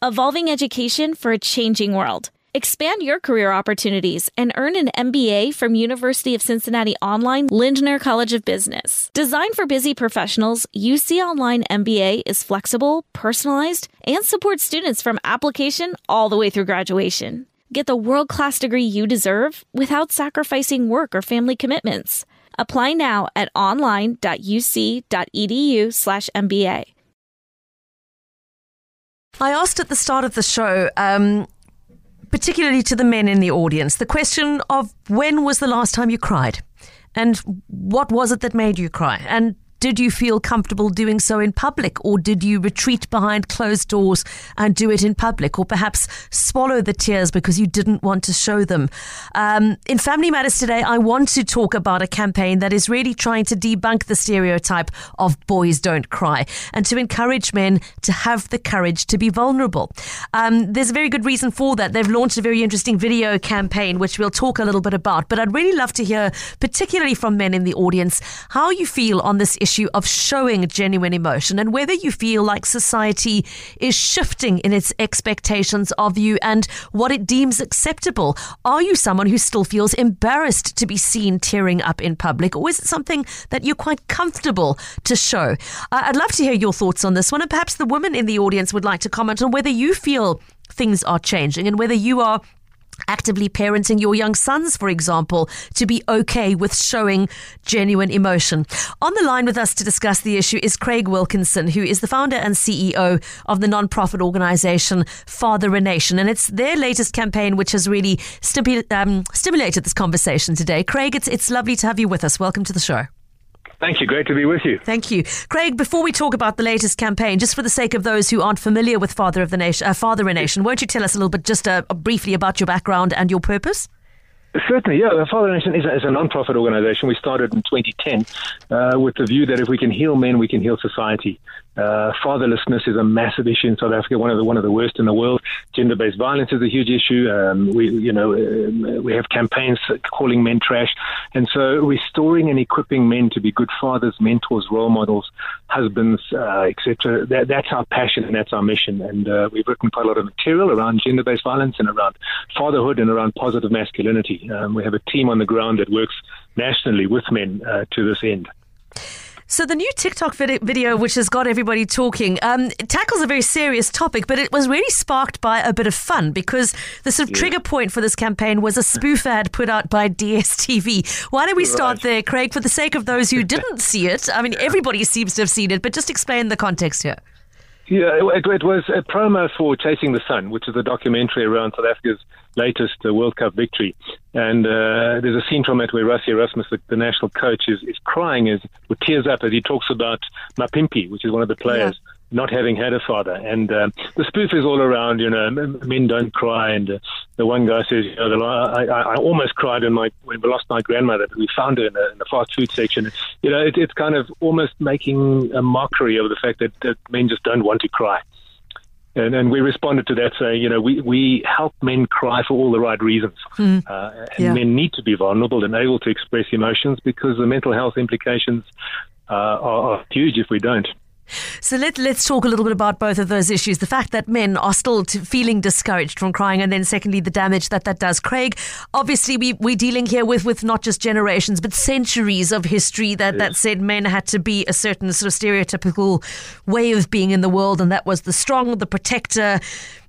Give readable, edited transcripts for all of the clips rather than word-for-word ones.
evolving education for a changing world. Expand your career opportunities and earn an MBA from University of Cincinnati Online Lindner College of Business. Designed for busy professionals, UC Online MBA is flexible, personalized, and supports students from application all the way through graduation. Get the world-class degree you deserve without sacrificing work or family commitments. Apply now at online.uc.edu/MBA. I asked at the start of the show, particularly to the men in the audience, the question of when was the last time you cried? And what was it that made you cry? And did you feel comfortable doing so in public, or did you retreat behind closed doors and do it in public, or perhaps swallow the tears because you didn't want to show them? In Family Matters today, I want to talk about a campaign that is really trying to debunk the stereotype of boys don't cry and to encourage men to have the courage to be vulnerable. There's a very good reason for that. They've launched a very interesting video campaign, which we'll talk a little bit about. But I'd really love to hear, particularly from men in the audience, how you feel on this issue of showing genuine emotion and whether you feel like society is shifting in its expectations of you and what it deems acceptable. Are you someone who still feels embarrassed to be seen tearing up in public, or is it something that you're quite comfortable to show? I'd love to hear your thoughts on this one, and perhaps the women in the audience would like to comment on whether you feel things are changing and whether you are actively parenting your young sons, for example, to be okay with showing genuine emotion. On the line with us to discuss the issue is Craig Wilkinson, who is the founder and CEO of the non-profit organisation Father a Nation. And it's their latest campaign which has really stimulated this conversation today. Craig, it's lovely to have you with us. Welcome to the show. Thank you. Great to be with you. Thank you. Craig, before we talk about the latest campaign, just for the sake of those who aren't familiar with Father a Nation, won't you tell us a little bit, just briefly, about your background and your purpose? Certainly, yeah. The Father a Nation is a non-profit organisation. We started in 2010 with the view that if we can heal men, we can heal society. Fatherlessness is a massive issue in South Africa, one of the worst in the world. Gender-based violence is a huge issue. We have campaigns calling men trash, and so restoring and equipping men to be good fathers, mentors, role models, husbands, etc. That's our passion and that's our mission. And we've written quite a lot of material around gender-based violence and around fatherhood and around positive masculinity. We have a team on the ground that works nationally with men to this end. So the new TikTok video, which has got everybody talking, it tackles a very serious topic, but it was really sparked by a bit of fun because the sort of trigger point for this campaign was a spoof ad put out by DSTV. Why don't we start there, Craig, for the sake of those who didn't see it? I mean, everybody seems to have seen it, but just explain the context here. Yeah, it was a promo for Chasing the Sun, which is a documentary around South Africa's latest World Cup victory. And there's a scene from it where Rassie Erasmus, the national coach, is crying with tears up as he talks about Mapimpi, which is one of the players, not having had a father. And the spoof is all around, men don't cry. And the one guy says, I almost cried when we lost my grandmother. We found her in the fast food section. It's kind of almost making a mockery of the fact that men just don't want to cry. And we responded to that saying, we help men cry for all the right reasons. And men need to be vulnerable and able to express emotions because the mental health implications are huge if we don't. So let's talk a little bit about both of those issues. The fact that men are still feeling discouraged from crying, and then secondly, the damage that does. Craig, obviously we're dealing here with not just generations, but centuries of history that said men had to be a certain sort of stereotypical way of being in the world, and that was the strong, the protector.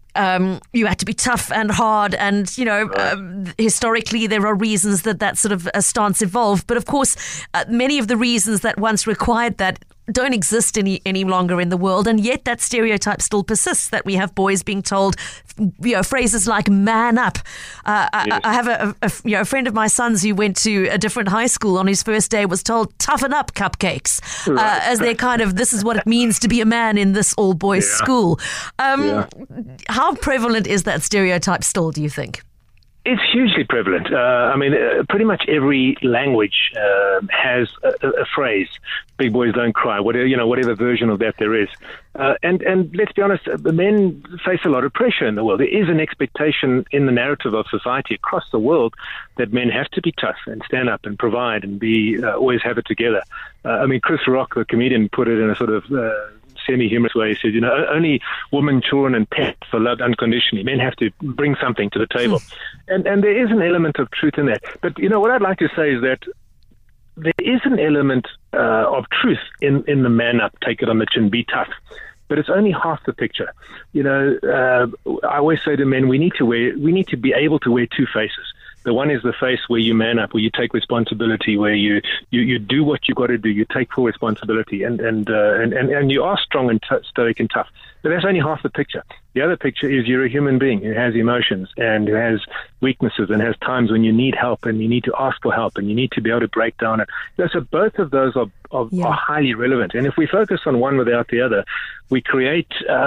You had to be tough and hard, and historically there are reasons that sort of stance evolved. But of course, many of the reasons that once required that don't exist any longer in the world, and yet that stereotype still persists, that we have boys being told phrases like "man up." I have a friend of my son's who went to a different high school. On his first day was told "toughen up, cupcakes," as their kind of, this is what it means to be a man in this all boys school. How prevalent is that stereotype still, do you think? It's hugely prevalent. Pretty much every language has a phrase, "big boys don't cry," whatever version of that there is. And let's be honest, men face a lot of pressure in the world. There is an expectation in the narrative of society across the world that men have to be tough and stand up and provide and be always have it together. Chris Rock, the comedian, put it in a sort of semi-humorous way. He said, only women, children, and pets are loved unconditionally. Men have to bring something to the table. And there is an element of truth in that. But, what I'd like to say is that there is an element of truth in the man up, take it on the chin, be tough. But it's only half the picture. I always say to men, we need to be able to wear two faces. The one is the face where you man up, where you take responsibility, where you do what you got to do, you take full responsibility, and you are strong and stoic and tough. But that's only half the picture. The other picture is you're a human being who has emotions and who has weaknesses and has times when you need help and you need to ask for help and you need to be able to break down it. So both of those are highly relevant. And if we focus on one without the other, we create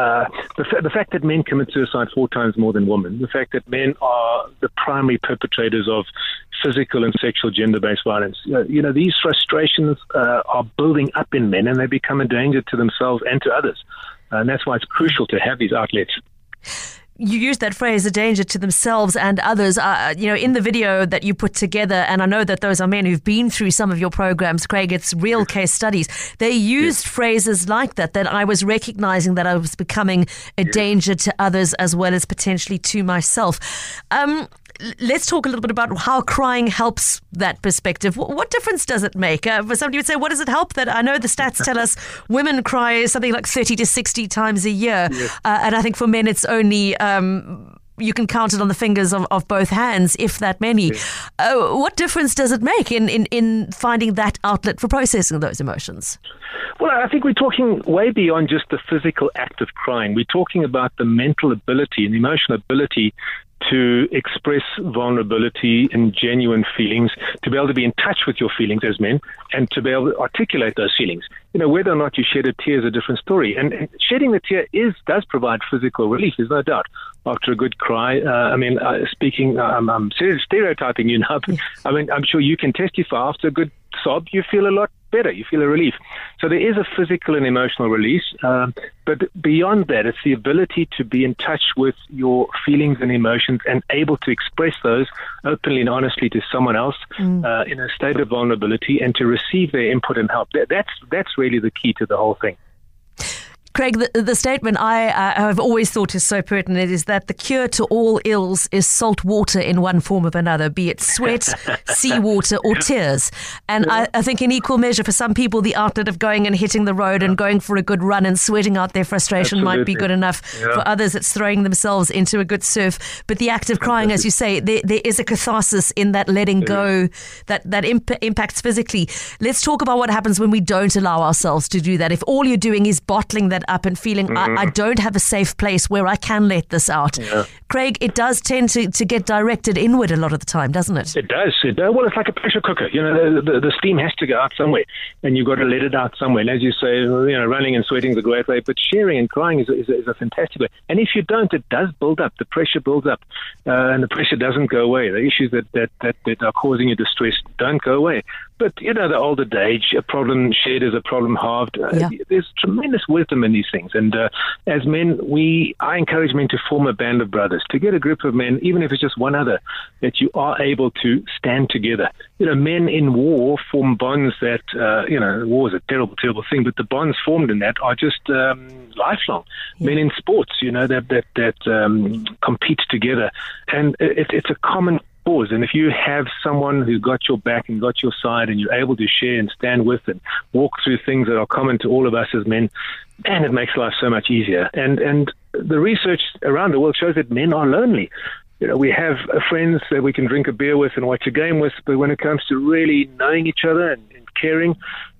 the fact that men commit suicide 4 times more than women, the fact that men are the primary perpetrators of physical and sexual gender-based violence. These frustrations are building up in men and they become a danger to themselves and to others. And that's why it's crucial to have these outlets. You used that phrase, a danger to themselves and others. In the video that you put together, and I know that those are men who've been through some of your programs, Craig, it's real case studies. They used phrases like that I was recognizing that I was becoming a danger to others as well as potentially to myself. Let's talk a little bit about how crying helps that perspective. What difference does it make? For somebody would say, what does it help? That I know the stats tell us women cry something like 30 to 60 times a year. Yes. And I think for men, it's only, you can count it on the fingers of both hands, if that many. Yes. What difference does it make in finding that outlet for processing those emotions? Well, I think we're talking way beyond just the physical act of crying. We're talking about the mental ability and the emotional ability to express vulnerability and genuine feelings, to be able to be in touch with your feelings as men, and to be able to articulate those feelings. Whether or not you shed a tear is a different story. And shedding the tear does provide physical relief, there's no doubt. After a good cry, I'm stereotyping you now, but I'm sure you can testify. After a good sob, you feel a lot better. You feel a relief. So there is a physical and emotional release. But beyond that, it's the ability to be in touch with your feelings and emotions and able to express those openly and honestly to someone else in a state of vulnerability and to receive their input and help. That's really the key to the whole thing. Craig, the statement I have always thought is so pertinent is that the cure to all ills is salt water in one form or another, be it sweat, seawater, or tears. And I think in equal measure, for some people, the outlet of going and hitting the road and going for a good run and sweating out their frustration might be good enough. Yeah. For others, it's throwing themselves into a good surf. But the act of crying, as you say, there is a catharsis in that letting go that impacts physically. Let's talk about what happens when we don't allow ourselves to do that. If all you're doing is bottling that up and feeling I don't have a safe place where I can let this out. Yeah. Craig, it does tend to get directed inward a lot of the time, doesn't it? It does. Well, it's like a pressure cooker. The steam has to go out somewhere, and you've got to let it out somewhere. And as you say, running and sweating is a great way, but sharing and crying is a fantastic way. And if you don't, it does build up. The pressure builds up, and the pressure doesn't go away. The issues that are causing you distress don't go away. But, the old adage, a problem shared is a problem halved. There's tremendous wisdom in these things. And as men, I encourage men to form a band of brothers, to get a group of men, even if it's just one other, that you are able to stand together. Men in war form bonds that, war is a terrible, terrible thing, but the bonds formed in that are just lifelong. Yeah. Men in sports, that compete together. And it's a common cause. And if you have someone who's got your back and got your side and you're able to share and stand with and walk through things that are common to all of us as men, and it makes life so much easier. And the research around the world shows that men are lonely. We have friends that we can drink a beer with and watch a game with, but when it comes to really knowing each other and caring,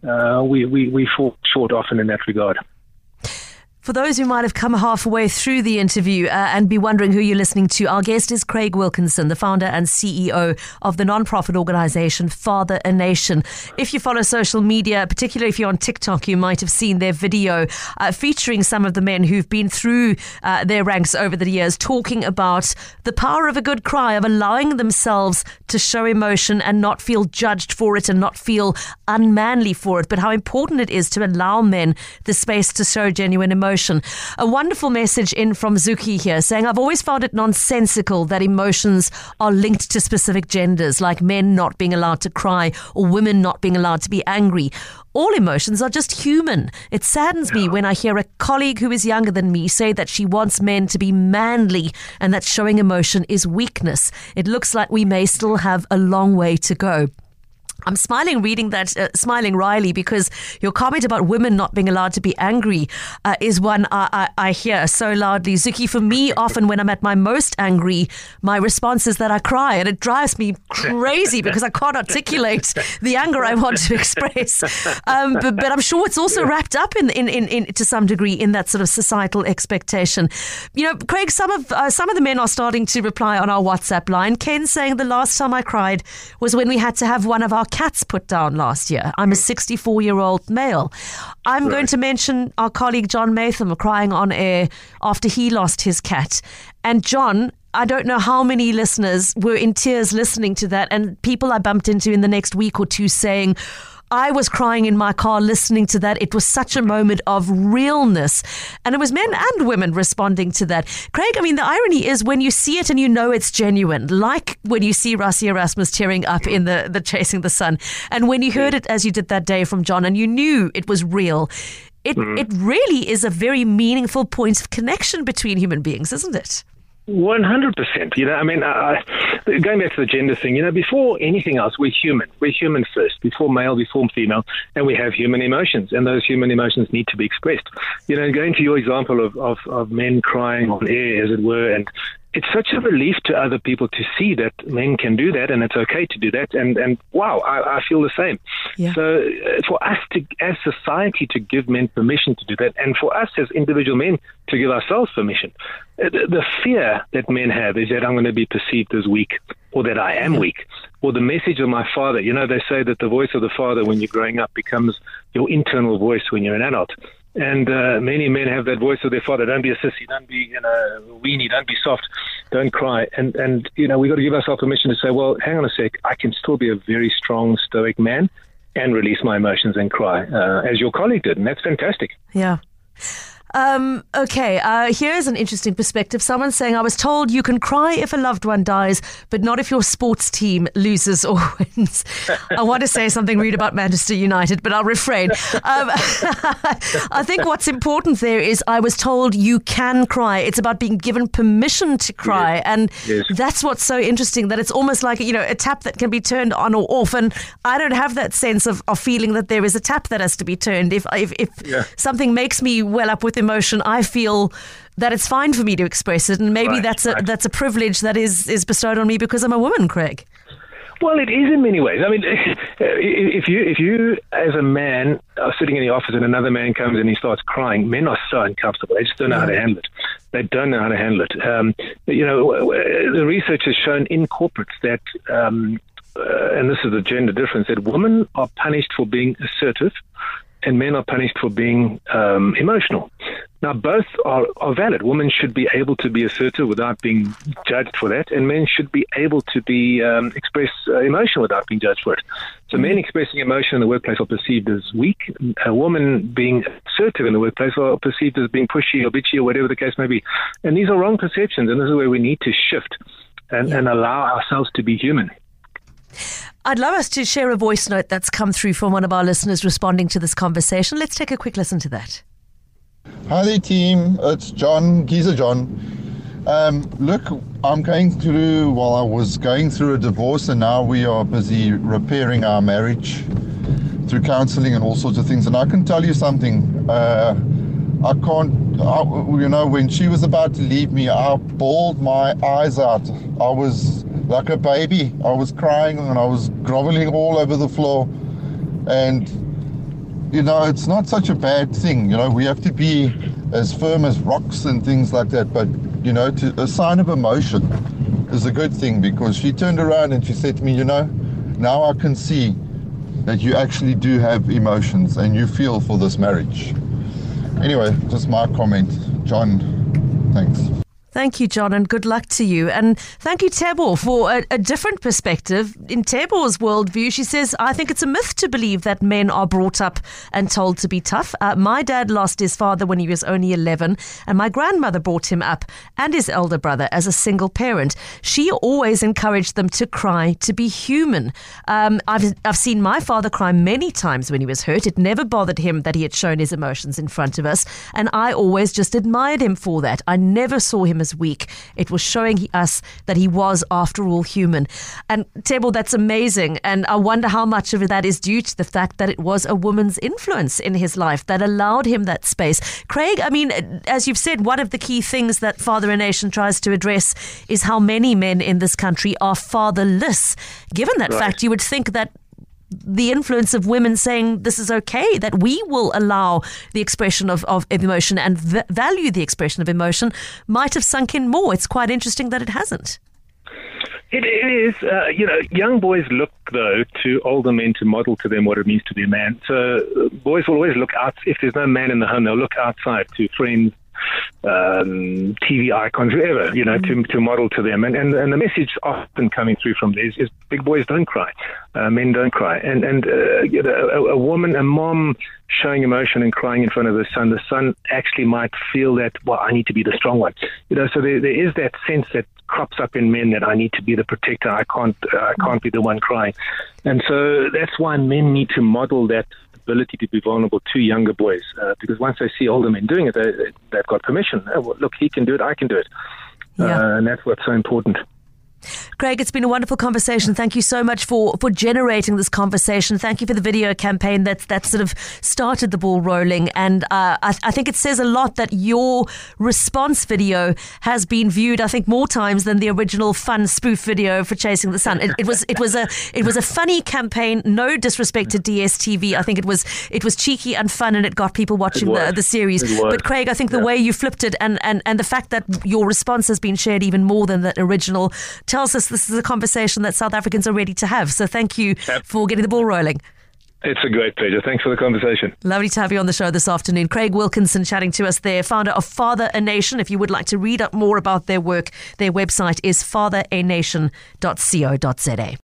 we fall short often in that regard. For those who might have come halfway through the interview and be wondering who you're listening to, our guest is Craig Wilkinson, the founder and CEO of the nonprofit organization Father a Nation. If you follow social media, particularly if you're on TikTok, you might have seen their video featuring some of the men who've been through their ranks over the years, talking about the power of a good cry, of allowing themselves to show emotion and not feel judged for it and not feel unmanly for it, but how important it is to allow men the space to show genuine emotion. emotion. A wonderful message in from Zuki here saying, I've always found it nonsensical that emotions are linked to specific genders, like men not being allowed to cry or women not being allowed to be angry. All emotions are just human. It saddens me when I hear a colleague who is younger than me say that she wants men to be manly and that showing emotion is weakness. It looks like we may still have a long way to go. I'm smiling reading that, smiling, Riley, because your comment about women not being allowed to be angry is one I hear so loudly. Zuki, for me, often when I'm at my most angry, my response is that I cry, and it drives me crazy because I can't articulate the anger I want to express. But I'm sure it's also wrapped up in to some degree in that sort of societal expectation. You know, Craig, some of the men are starting to reply on our WhatsApp line. Ken saying the last time I cried was when we had to have one of our cats put down last year. I'm a 64-year-old male. I'm going to mention our colleague John Matham crying on air after he lost his cat. And John, I don't know how many listeners were in tears listening to that, and people I bumped into in the next week or two saying, I was crying in my car listening to that. It was such a moment of realness. And it was men and women responding to that. Craig, I mean, the irony is when you see it and you know it's genuine, like when you see Rassie Erasmus tearing up in the Chasing the Sun, and when you heard it as you did that day from John and you knew it was real, it really is a very meaningful point of connection between human beings, isn't it? 100%. You know, I mean, going back to the gender thing, you know, before anything else, we're human. We're human first, before male, before female, and we have human emotions, and those human emotions need to be expressed. You know, going to your example of men crying on air, as it were, and it's such a relief to other people to see that men can do that and it's okay to do that. And wow, I feel the same. Yeah. So for us as society to give men permission to do that, and for us as individual men to give ourselves permission, the fear that men have is that I'm going to be perceived as weak, or that I am weak, or the message of my father. You know, they say that the voice of the father when you're growing up becomes your internal voice when you're an adult. And many men have that voice of their father. Don't be a sissy. Don't be, weenie. Don't be soft. Don't cry. And we got to give ourselves permission to say, well, hang on a sec. I can still be a very strong, stoic man and release my emotions and cry, as your colleague did. And that's fantastic. Yeah. Okay, here's an interesting perspective. Someone's saying, I was told you can cry if a loved one dies, but not if your sports team loses or wins. I want to say something rude about Manchester United, but I'll refrain. I think what's important there is I was told you can cry. It's about being given permission to cry. And that's what's so interesting, that it's almost like, a tap that can be turned on or off. And I don't have that sense of feeling that there is a tap that has to be turned. If something makes me well up with emotion, I feel that it's fine for me to express it, and maybe that's a privilege that is bestowed on me because I'm a woman, Craig. Well, it is in many ways. I mean, if you as a man are sitting in the office and another man comes and he starts crying, men are so uncomfortable. They just don't know how to handle it. They don't know how to handle it. The research has shown in corporates that, and this is the gender difference, that women are punished for being assertive and men are punished for being emotional. Now, both are valid. Women should be able to be assertive without being judged for that, and men should be able to be express emotion without being judged for it. So men expressing emotion in the workplace are perceived as weak. A woman being assertive in the workplace are perceived as being pushy or bitchy or whatever the case may be. And these are wrong perceptions, and this is where we need to shift and allow ourselves to be human. I'd love us to share a voice note that's come through from one of our listeners responding to this conversation. Let's take a quick listen to that. Hi there, team. It's John, Geezer John. Look, I was going through a divorce, and now we are busy repairing our marriage through counseling and all sorts of things. And I can tell you something. When she was about to leave me, I bawled my eyes out. I was like a baby. I was crying and I was groveling all over the floor. And, it's not such a bad thing. We have to be as firm as rocks and things like that. But, a sign of emotion is a good thing, because she turned around and she said to me, now I can see that you actually do have emotions and you feel for this marriage. Anyway, just my comment. John, thanks. Thank you, John, and good luck to you. And thank you, Tebo, for a different perspective. In Tebo's worldview, she says, I think it's a myth to believe that men are brought up and told to be tough. My dad lost his father when he was only 11, and my grandmother brought him up and his elder brother as a single parent. She always encouraged them to cry, to be human. I've seen my father cry many times when he was hurt. It never bothered him that he had shown his emotions in front of us, and I always just admired him for that. I never saw him as weak. It was showing us that he was, after all, human. And Tebo, that's amazing. And I wonder how much of that is due to the fact that it was a woman's influence in his life that allowed him that space. Craig, I mean, as you've said, one of the key things that Father a Nation tries to address is how many men in this country are fatherless. Given that fact, you would think that the influence of women saying this is okay, that we will allow the expression of emotion and value the expression of emotion, might have sunk in more. It's quite interesting that it hasn't. It is. Young boys look, though, to older men to model to them what it means to be a man. So boys will always look out. If there's no man in the home, they'll look outside to friends, TV icons, whoever, to model to them. And the message often coming through from this is big boys don't cry, men don't cry. And a woman, a mom showing emotion and crying in front of the son actually might feel that, well, I need to be the strong one. So there is that sense that crops up in men that I need to be the protector. I can't be the one crying. And so that's why men need to model that ability to be vulnerable to younger boys, because once they see older men doing it, they've got permission. Well, look, he can do it, I can do it. And that's what's so important. Craig, it's been a wonderful conversation. Thank you so much for generating this conversation. Thank you for the video campaign that sort of started the ball rolling. And I think it says a lot that your response video has been viewed, I think, more times than the original fun spoof video for Chasing the Sun. It was a funny campaign. No disrespect to DSTV. I think it was cheeky and fun, and it got people watching the series. But Craig, I think the way you flipped it and the fact that your response has been shared even more than the original tells us this is a conversation that South Africans are ready to have. So thank you for getting the ball rolling. It's a great pleasure. Thanks for the conversation. Lovely to have you on the show this afternoon. Craig Wilkinson chatting to us there, founder of Father a Nation. If you would like to read up more about their work, their website is fatheranation.co.za.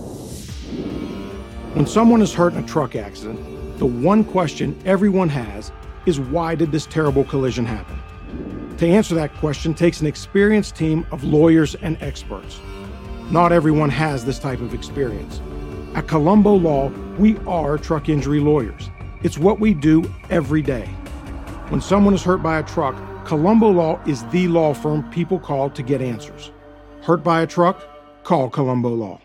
When someone is hurt in a truck accident, the one question everyone has is, why did this terrible collision happen? To answer that question takes an experienced team of lawyers and experts. Not everyone has this type of experience. At Colombo Law, we are truck injury lawyers. It's what we do every day. When someone is hurt by a truck, Colombo Law is the law firm people call to get answers. Hurt by a truck? Call Colombo Law.